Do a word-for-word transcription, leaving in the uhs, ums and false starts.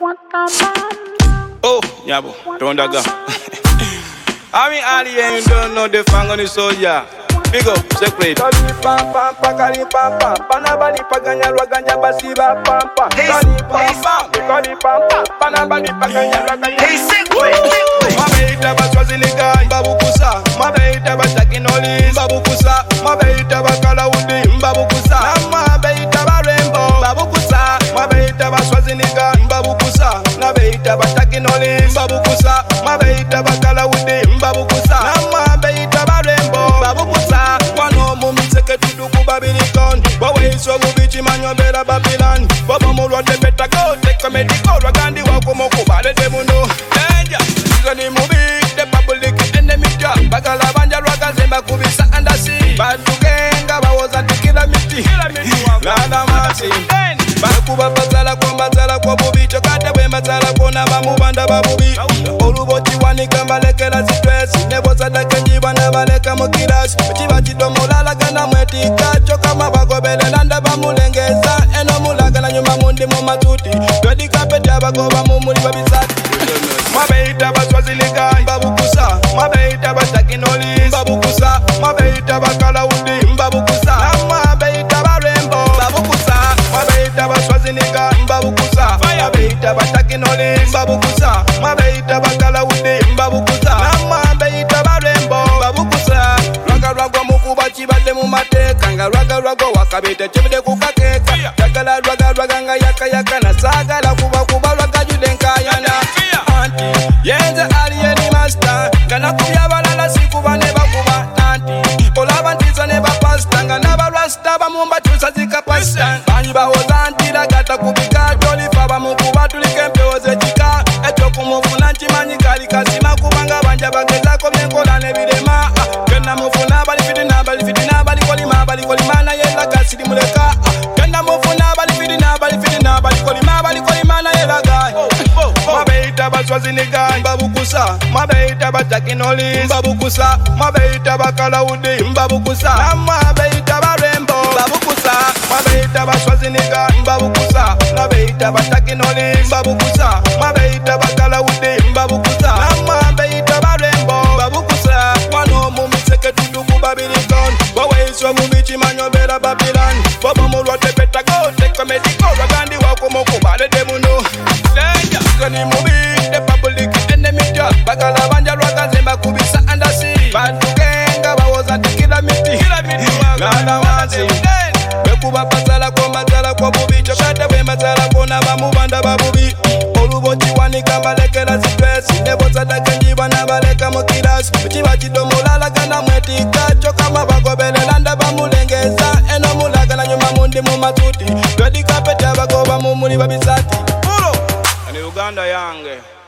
Oh, Nyabo, don't go. I mean, Ali, you don't know the fang on the soldier. Big up, separate. Kali pampa, kali pampa, panabali paganya raganya basiba pampa. Kali pampa, kali pampa, panabali paganya raganya. Hey, separate. Mabeita baswaziliga, babukusa. Mabeita batakinoli, babukusa. Mabeita bakala udi, babukusa. Mabeita barembo, babukusa. Mabeita baswaziliga, babukusa. Mabeita batakinoli, babukusa. Mabeita bakala udi, babukusa. Mabeita barembo, babukusa. Wano mumiseke tuduku Babylon. Wawe so mubichi manyobera Babylon. Baba mulwa de beta go take a medical. Ragandi wako mokubale de muno. Danger. Zani mubi the public enemy job. Bagala banja raga zemba kubisa andasi. Badugenga bawoza tikila miti. Lala mati. Bakuba bazala kwa bazala kwa bubi. Chokate we mazala kwa na mamubanda babubi. Olubochi wani kambalekela zitwesi. Nebo sadaka njiba na baleka mokilasi. Chiba chidomo lala gana mwetika. Choka mabagobele landa bamulengeza. Eno mulaga na nyuma mundi mumatuti. Twedi kapete abagoba mumuli babisati. Mabeita baswaziliga babukusa. Mabeita batakinoli babukusa. Mabeita bakala undi babukusa. Mabeita barembo babukusa. Mabeita baswaziliga babukusa. Mabeita batakinoli babukusa. Mabeita bakala undi babukusa. Mabeita barembo babukusa. Raga raga mukuba chibale mumateka. Nga raga raga wakabita chibide kukakeka. Tagala raga raga nga yaka yaka na saga la kuba kuba raga judenka yana. Yenze aliyeni master. Gana kubya balala sikuba neba kuba nanti. Olaba ntiza neba pasta. Ngana ba rasta ba mumba chusa zika pasta. Banyi ba hozanti la gata kubika. Joli faba mukuba tulikempe oze chika. Eto kumufuna nchimanyi kali kasima kubanga banja bageza komenkola nebidema. Kena mufuna bali fitina bali fitina bali kolima bali kolima na yela gasidi muleka. Kena mufuna bali fitina bali fitina bali kolima bali kolima na yela gai. Mabeita baswaziliga babukusa. Mabeita batakinoli babukusa. Mabeita bakala udi babukusa. Mabeita barembo babukusa. Mabeita baswaziliga babukusa. Mabeita batakinoli babukusa. Mabeita bakala udi babukusa. Mabeita barembo babukusa. Wano mumiseke tuduku Babylon. Wawe so mubichi manyobera Babylon. Baba mulwa de beta go take a medical. Ragandi wako mokubale de muno. Danger. Zani mubi the public enemy job. Bagala banja raga zemba kubisa andasi. Badugenga bawoza tikila miti. Lala mati. Bekuba bazala kwa mazala kwa bubi. Chokate we mazala kwa na mamubanda babubi. Olubochi wani kambalekela zitwesi. Nebo sadaka njiba na baleka mokilasi. Chiba chidomo lala gana mwetika. Choka mabagobele landa bamulengeza. Eno mulaga na nyuma mundi mumatuti. Twedi kapete abagoba mumuli babisati. Uro! Ni Uganda yange.